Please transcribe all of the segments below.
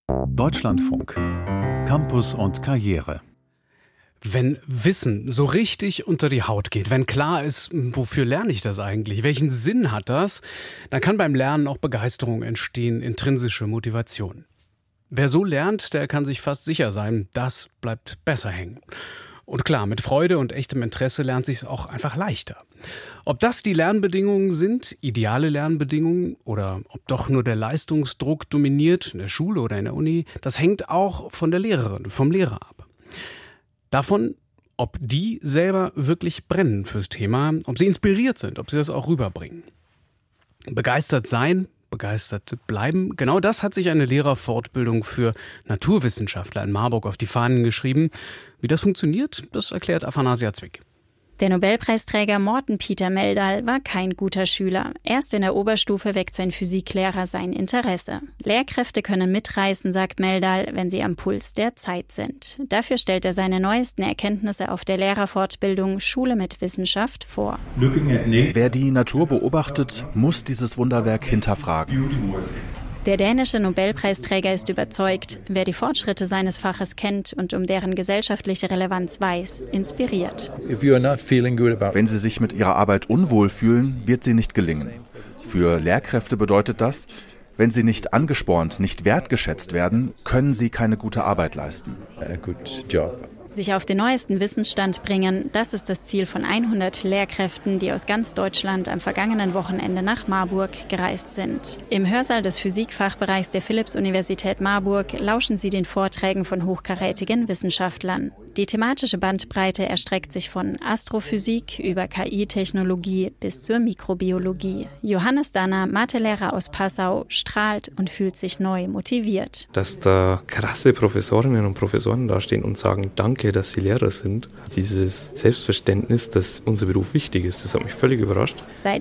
Deutschlandfunk. Campus und Karriere. Wenn Wissen so richtig unter die Haut geht, wenn klar ist, wofür lerne ich das eigentlich, welchen Sinn hat das, dann kann beim Lernen auch Begeisterung entstehen, intrinsische Motivation. Wer so lernt, der kann sich fast sicher sein, das bleibt besser hängen. Und klar, mit Freude und echtem Interesse lernt sich's auch einfach leichter. Ob das die Lernbedingungen sind, ideale Lernbedingungen, oder ob doch nur der Leistungsdruck dominiert, in der Schule oder in der Uni, das hängt auch von der Lehrerin, vom Lehrer ab. Davon, ob die selber wirklich brennen fürs Thema, ob sie inspiriert sind, ob sie das auch rüberbringen. Begeistert sein, begeistert bleiben, genau das hat sich eine Lehrerfortbildung für Naturwissenschaftler in Marburg auf die Fahnen geschrieben. Wie das funktioniert, das erklärt Afanasja Zwick. Der Nobelpreisträger Morten Pieter Meldal war kein guter Schüler. Erst in der Oberstufe weckt sein Physiklehrer sein Interesse. Lehrkräfte können mitreißen, sagt Meldal, wenn sie am Puls der Zeit sind. Dafür stellt er seine neuesten Erkenntnisse auf der Lehrerfortbildung Schule mit Wissenschaft vor. Wer die Natur beobachtet, muss dieses Wunderwerk hinterfragen. Der dänische Nobelpreisträger ist überzeugt, wer die Fortschritte seines Faches kennt und um deren gesellschaftliche Relevanz weiß, inspiriert. Wenn Sie sich mit Ihrer Arbeit unwohl fühlen, wird sie nicht gelingen. Für Lehrkräfte bedeutet das, wenn sie nicht angespornt, nicht wertgeschätzt werden, können sie keine gute Arbeit leisten. Sich auf den neuesten Wissensstand bringen, das ist das Ziel von 100 Lehrkräften, die aus ganz Deutschland am vergangenen Wochenende nach Marburg gereist sind. Im Hörsaal des Physikfachbereichs der Philipps-Universität Marburg lauschen sie den Vorträgen von hochkarätigen Wissenschaftlern. Die thematische Bandbreite erstreckt sich von Astrophysik über KI-Technologie bis zur Mikrobiologie. Johannes Danner, Mathelehrer aus Passau, strahlt und fühlt sich neu motiviert. Dass da krasse Professorinnen und Professoren dastehen und sagen, danke, dass sie Lehrer sind. Dieses Selbstverständnis, dass unser Beruf wichtig ist, das hat mich völlig überrascht. Seit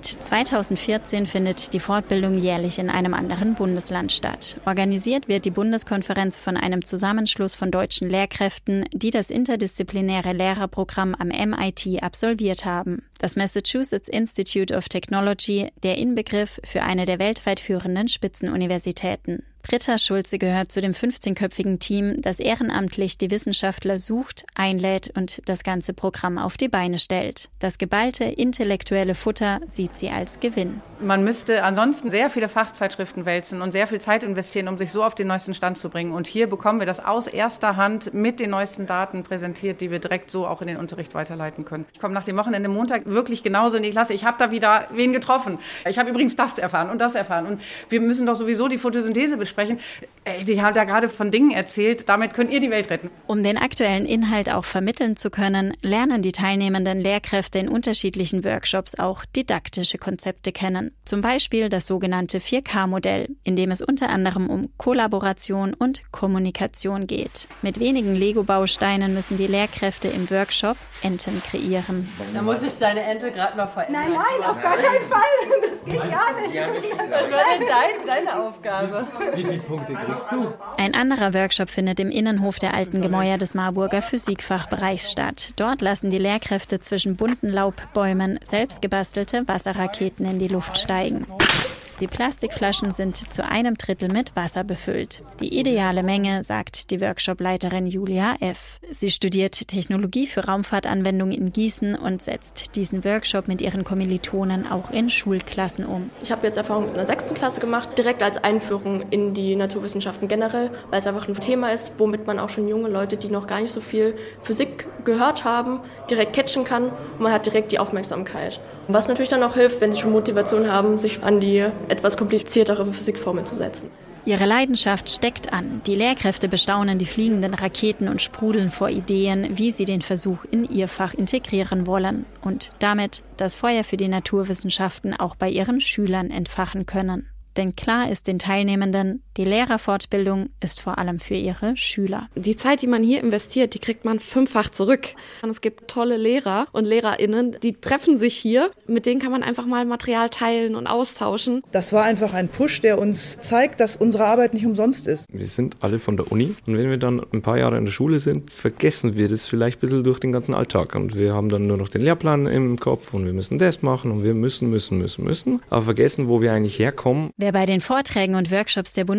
2014 findet die Fortbildung jährlich in einem anderen Bundesland statt. Organisiert wird die Bundeskonferenz von einem Zusammenschluss von deutschen Lehrkräften, die das interdisziplinäre Lehrerprogramm am MIT absolviert haben. Das Massachusetts Institute of Technology, der Inbegriff für eine der weltweit führenden Spitzenuniversitäten. Britta Schulze gehört zu dem 15-köpfigen Team, das ehrenamtlich die Wissenschaftler sucht, einlädt und das ganze Programm auf die Beine stellt. Das geballte intellektuelle Futter sieht sie als Gewinn. Man müsste ansonsten sehr viele Fachzeitschriften wälzen und sehr viel Zeit investieren, um sich so auf den neuesten Stand zu bringen. Und hier bekommen wir das aus erster Hand mit den neuesten Daten präsentiert, die wir direkt so auch in den Unterricht weiterleiten können. Ich komme nach dem Wochenende Montag wirklich genauso in die Klasse. Ich habe da wieder wen getroffen. Ich habe übrigens das erfahren und das erfahren. Und wir müssen doch sowieso die Photosynthese besprechen. Die haben da gerade von Dingen erzählt, damit könnt ihr die Welt retten. Um den aktuellen Inhalt auch vermitteln zu können, lernen die teilnehmenden Lehrkräfte in unterschiedlichen Workshops auch didaktische Konzepte kennen. Zum Beispiel das sogenannte 4K-Modell, in dem es unter anderem um Kollaboration und Kommunikation geht. Mit wenigen Lego-Bausteinen müssen die Lehrkräfte im Workshop Enten kreieren. Da muss ich deine Ente gerade mal verändern. Nein, auf gar keinen Fall. Das geht gar nicht. Was war denn deine Aufgabe? Wie viele Punkte kriegst du? Ein anderer Workshop findet im Innenhof der alten Gemäuer des Marburger Physikfachbereichs statt. Dort lassen die Lehrkräfte zwischen bunten Laubbäumen selbstgebastelte Wasserraketen in die Luft steigen. Die Plastikflaschen sind zu 1/3 mit Wasser befüllt. Die ideale Menge, sagt die Workshopleiterin Julia F. Sie studiert Technologie für Raumfahrtanwendungen in Gießen und setzt diesen Workshop mit ihren Kommilitonen auch in Schulklassen um. Ich habe jetzt Erfahrung in der 6. Klasse gemacht, direkt als Einführung in die Naturwissenschaften generell, weil es einfach ein Thema ist, womit man auch schon junge Leute, die noch gar nicht so viel Physik gehört haben, direkt catchen kann und man hat direkt die Aufmerksamkeit. Und was natürlich dann auch hilft, wenn sie schon Motivation haben, sich an die etwas kompliziertere Physikformeln zu setzen. Ihre Leidenschaft steckt an. Die Lehrkräfte bestaunen die fliegenden Raketen und sprudeln vor Ideen, wie sie den Versuch in ihr Fach integrieren wollen und damit das Feuer für die Naturwissenschaften auch bei ihren Schülern entfachen können. Denn klar ist den Teilnehmenden, die Lehrerfortbildung ist vor allem für ihre Schüler. Die Zeit, die man hier investiert, die kriegt man 5-fach zurück. Und es gibt tolle Lehrer und LehrerInnen, die treffen sich hier. Mit denen kann man einfach mal Material teilen und austauschen. Das war einfach ein Push, der uns zeigt, dass unsere Arbeit nicht umsonst ist. Wir sind alle von der Uni und wenn wir dann ein paar Jahre in der Schule sind, vergessen wir das vielleicht ein bisschen durch den ganzen Alltag. Und wir haben dann nur noch den Lehrplan im Kopf und wir müssen das machen und wir müssen. Aber vergessen, wo wir eigentlich herkommen. Wer bei den Vorträgen und Workshops der Bundeskonferenz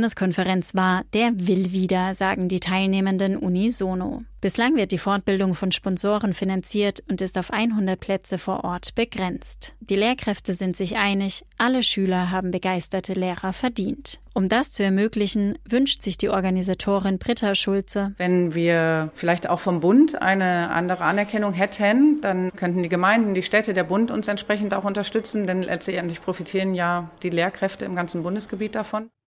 Bundeskonferenz war, der will wieder, sagen die Teilnehmenden unisono. Bislang wird die Fortbildung von Sponsoren finanziert und ist auf 100 Plätze vor Ort begrenzt. Die Lehrkräfte sind sich einig, alle Schüler haben begeisterte Lehrer verdient. Um das zu ermöglichen, wünscht sich die Organisatorin Britta Schulze: Wenn wir vielleicht auch vom Bund eine andere Anerkennung hätten, dann könnten die Gemeinden, die Städte, der Bund uns entsprechend auch unterstützen, denn letztendlich profitieren ja die Lehrkräfte im ganzen Bundesgebiet davon.